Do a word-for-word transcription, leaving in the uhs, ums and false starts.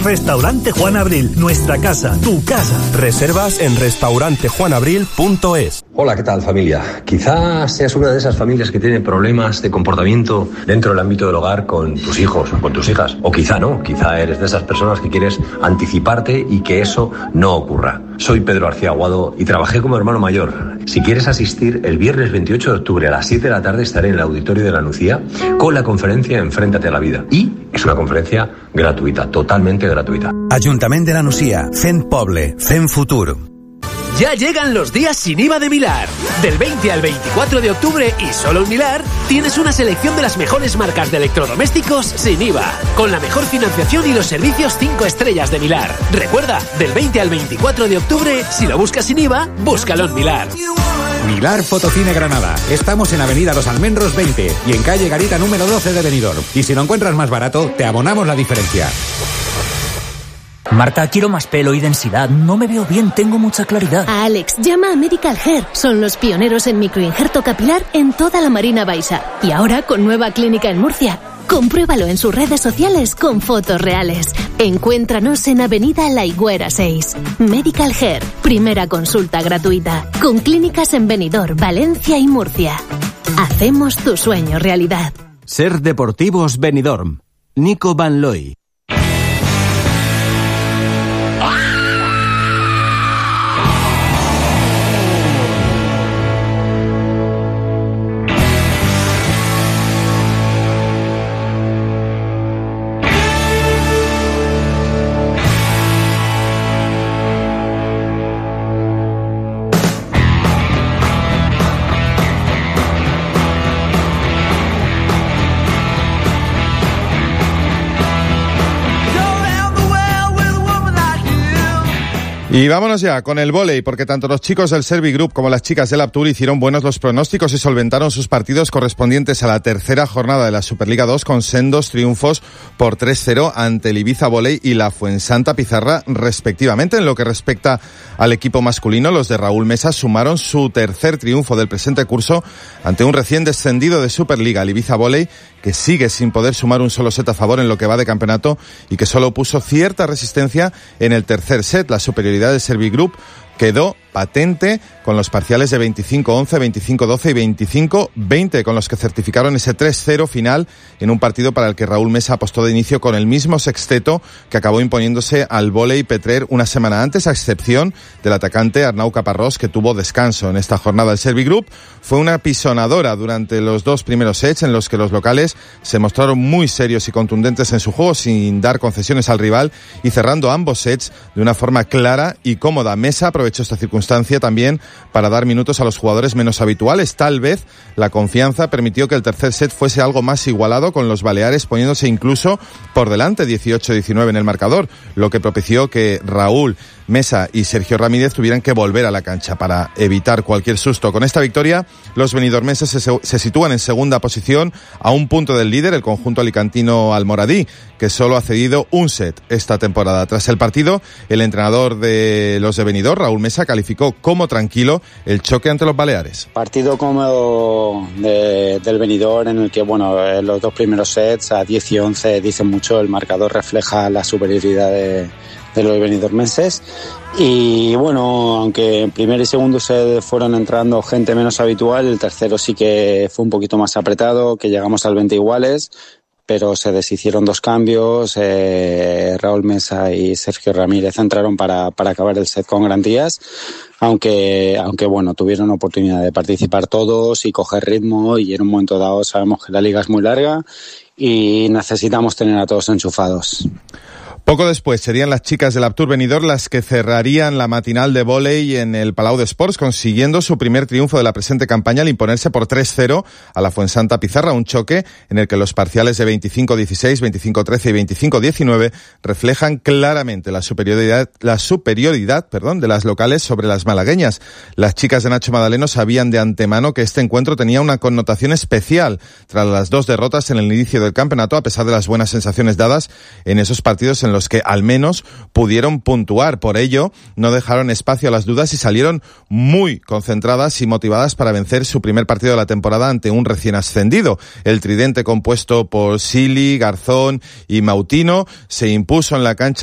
Restaurante Juan Abril, nuestra casa, tu casa. Reservas en restaurante juan abril punto es. Hola, ¿qué tal, familia? Quizás seas una de esas familias que tienen problemas de comportamiento dentro del ámbito del hogar con tus hijos o con tus hijas. O quizá no, quizá eres de esas personas que quieres anticiparte y que eso no ocurra. Soy Pedro García Aguado y trabajé como hermano mayor. Si quieres asistir, el viernes veintiocho de octubre a las siete de la tarde estaré en el auditorio de la Nucía con la conferencia Enfréntate a la vida. Y es una conferencia gratuita, totalmente gratuita. Ayuntamiento de la Nucía, fent poble, fent futur. Ya llegan los días sin I V A de Milar. Del veinte al veinticuatro de octubre y solo en Milar tienes una selección de las mejores marcas de electrodomésticos sin I V A, con la mejor financiación y los servicios cinco estrellas de Milar. Recuerda, del veinte al veinticuatro de octubre, si lo buscas sin I V A, búscalo en Milar. Milar Fotocine Granada. Estamos en Avenida Los Almendros veinte y en calle Garita número doce de Benidorm. Y si lo encuentras más barato, te abonamos la diferencia. Marta, quiero más pelo y densidad. No me veo bien, tengo mucha claridad. A Alex, llama a Medical Hair. Son los pioneros en microinjerto capilar en toda la Marina Baixa. Y ahora con nueva clínica en Murcia. Compruébalo en sus redes sociales con fotos reales. Encuéntranos en Avenida La Higuera seis. Medical Hair, primera consulta gratuita. Con clínicas en Benidorm, Valencia y Murcia. Hacemos tu sueño realidad. Ser Deportivos Benidorm. Nico Van Looy. Y vámonos ya con el vóley, porque tanto los chicos del Servigroup como las chicas del Aptur hicieron buenos los pronósticos y solventaron sus partidos correspondientes a la tercera jornada de la Superliga dos con sendos triunfos por tres cero ante el Ibiza Vóley y la Fuensanta Pizarra respectivamente. En lo que respecta al equipo masculino, los de Raúl Mesa sumaron su tercer triunfo del presente curso ante un recién descendido de Superliga, el Ibiza Vóley, que sigue sin poder sumar un solo set a favor en lo que va de campeonato y que solo puso cierta resistencia en el tercer set. La superioridad del Servigroup quedó patente con los parciales de veinticinco once, veinticinco doce y veinticinco veinte, con los que certificaron ese tres cero final en un partido para el que Raúl Mesa apostó de inicio con el mismo sexteto que acabó imponiéndose al vóley Petrer una semana antes, a excepción del atacante Arnau Caparrós, que tuvo descanso en esta jornada. El Servigroup fue una pisonadora durante los dos primeros sets en los que los locales se mostraron muy serios y contundentes en su juego sin dar concesiones al rival y cerrando ambos sets de una forma clara y cómoda. Mesa aprovechó esta circunstancia también para dar minutos a los jugadores menos habituales. Tal vez la confianza permitió que el tercer set fuese algo más igualado, con los baleares poniéndose incluso por delante dieciocho diecinueve en el marcador, lo que propició que Raúl Mesa y Sergio Ramírez tuvieran que volver a la cancha para evitar cualquier susto. Con esta victoria, los benidormenses se, se sitúan en segunda posición a un punto del líder, el conjunto alicantino Almoradí, que solo ha cedido un set esta temporada. Tras el partido, el entrenador de los de Benidorm, Raúl Mesa, calificó como tranquilo el choque ante los baleares. Partido cómodo de, del Benidorm, en el que, bueno, los dos primeros sets a diez y once dicen mucho. El marcador refleja la superioridad de de los benidormenses y bueno, aunque en primer y segundo se fueron entrando gente menos habitual, el tercero sí que fue un poquito más apretado, que llegamos al veinte iguales, pero se deshicieron dos cambios. eh, Raúl Mesa y Sergio Ramírez entraron para, para acabar el set con garantías, aunque, aunque bueno, tuvieron oportunidad de participar todos y coger ritmo, y en un momento dado sabemos que la liga es muy larga y necesitamos tener a todos enchufados. Poco después serían las chicas del Aptur Benidorm las que cerrarían la matinal de vóley en el Palau de Sports, consiguiendo su primer triunfo de la presente campaña al imponerse por tres cero a la Fuensanta Pizarra, un choque en el que los parciales de veinticinco dieciséis, veinticinco trece y veinticinco diecinueve reflejan claramente la superioridad, la superioridad, perdón, de las locales sobre las malagueñas. Las chicas de Nacho Madaleno sabían de antemano que este encuentro tenía una connotación especial tras las dos derrotas en el inicio del campeonato, a pesar de las buenas sensaciones dadas en esos partidos en los que al menos pudieron puntuar. Por ello, no dejaron espacio a las dudas y salieron muy concentradas y motivadas para vencer su primer partido de la temporada ante un recién ascendido. El tridente compuesto por Sili, Garzón y Mautino se impuso en la cancha